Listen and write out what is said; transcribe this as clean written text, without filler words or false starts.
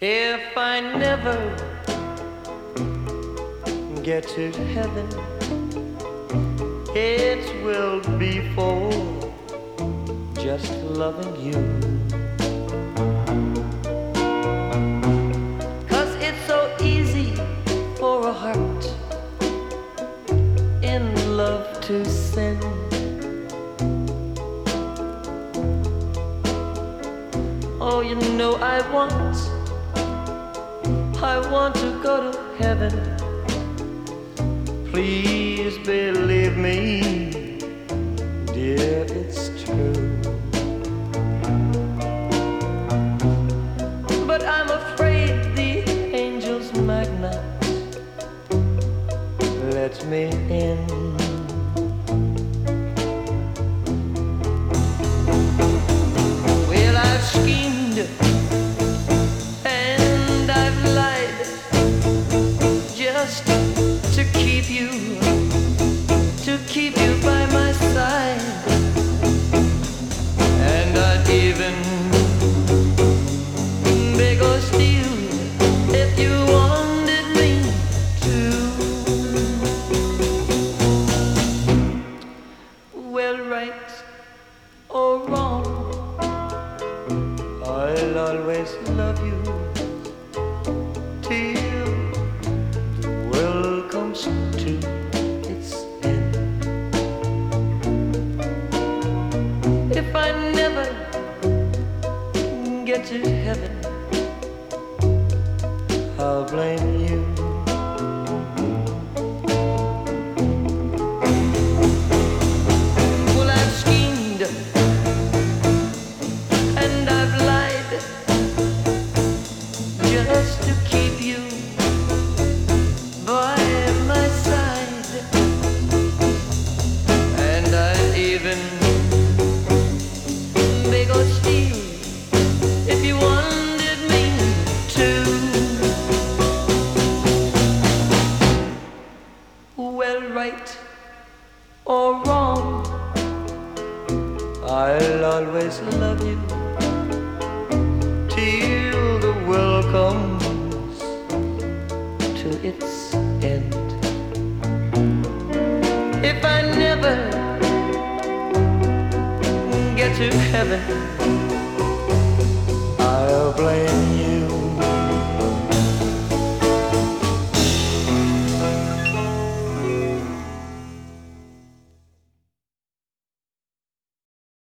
If I never get to heaven, it will be for just loving you. 'Cause it's so easy for a heart in love to sin. Oh, you know I want to go to heaven. Please believe me, dear, it's true. But I'm afraid the angels might not let me in. Well, I've schemed and I've lied just to keep you by my side. And I'd even beg or steal if you wanted me to. Well, right or wrong, I'll always love you till the world comes to its end. If I never get to heaven, I'll blame you. Well, I've schemed and I've lied just to keep you by my side. And I'd even beg or steal if you wanted me to. Well, right or wrong, I'll always love you till the world comes to its end. If I never get to heaven,